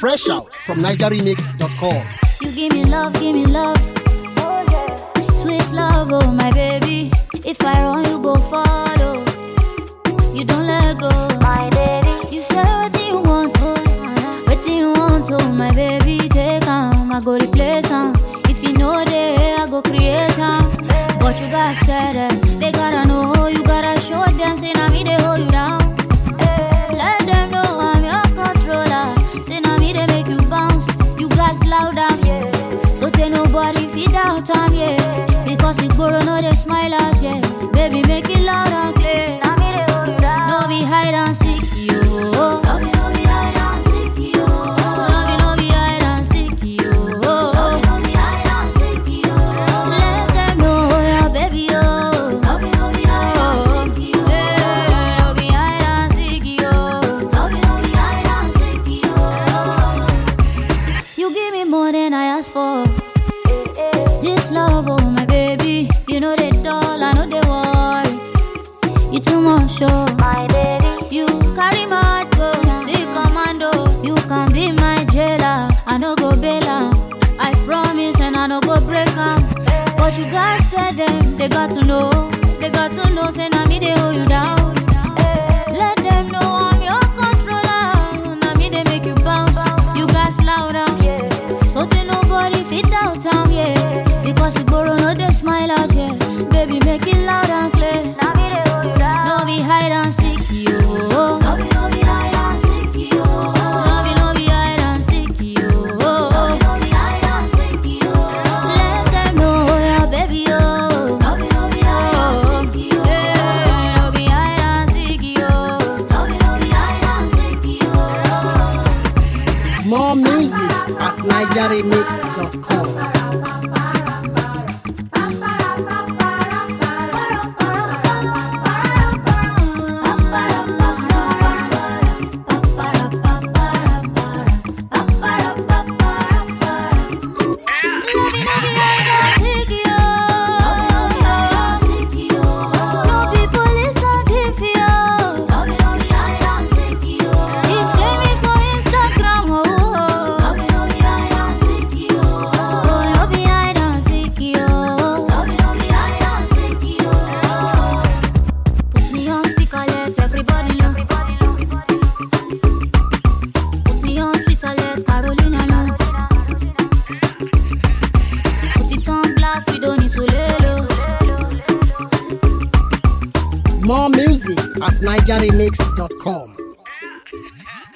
Fresh out from NigerRemix.com. You give me love, oh yeah. Sweet love, oh my baby. If I run, you go follow. You don't let go, my baby. You say what you want, what you want, oh my baby. Take I go replace if you know they, I go create But you gotta tell them, they gotta know. You gotta show them, say now me they hold you down. Let them know I'm your controller. Say now me they make you bounce. You guys loud yeah. So tell nobody feed out time, yeah. Because we go no they smile out, yeah. Baby make it loud and clear. Now me they hold you down. No be hide and seek, yo. No be hide and seek, yo. No be hide and seek, yo. No be hide and seek, yo. Let them know, yeah, baby, yo. No be hide and seek, yo. No be hide and seek, yo. No be hide and seek, yo. You give me more than I asked for. This love, oh my baby. You know they dull, I know they worry. You too much, oh my baby. You carry my go, see commando. You can be my jailer, I no go bail am. I promise and I no go break am. But you guys tell them, they got to know. They got to know, say na me they hold you down. Let them know I'm your controller. Na me they make you bounce. You guys louder, so they nobody fit out time, yeah. Because you borrow no they smile out, yeah. Baby make it loud and clear. Na me they hold you down. No be hide and seek, yo. No be hide and seek, yo. No be hide and seek, yo. No be hide and seek, yo. Let them know, yeah, baby, yo. No be hide and seek, yo. No be hide and seek, yo. No be hide and seek, yo. More music at NigerRemix.com. More music at NigerRemix.com.